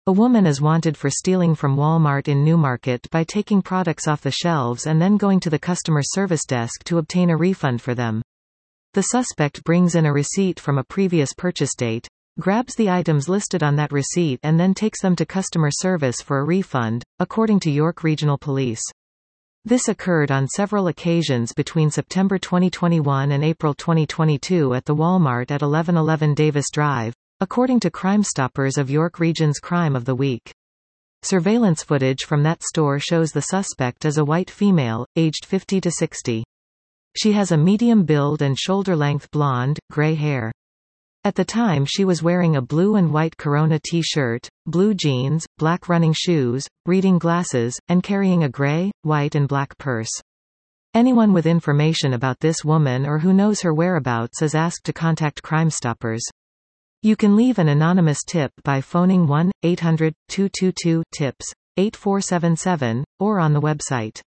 A woman is wanted for stealing from Walmart in Newmarket by taking products off the shelves and then going to the customer service desk to obtain a refund for them. The suspect brings in a receipt from a previous purchase date, grabs the items listed on that receipt and then takes them to customer service for a refund, according to York Regional Police. This occurred on several occasions between September 2021 and April 2022 at the Walmart at 1111 Davis Drive, according to Crime Stoppers of York Region's Crime of the Week. Surveillance footage from that store shows the suspect is a white female, aged 50 to 60. She has a medium build and shoulder-length blonde, gray hair. At the time she was wearing a blue and white Corona t-shirt, blue jeans, black running shoes, reading glasses, and carrying a gray, white and black purse. Anyone with information about this woman or who knows her whereabouts is asked to contact Crime Stoppers. You can leave an anonymous tip by phoning 1-800-222-TIPS, 8477, or on the website.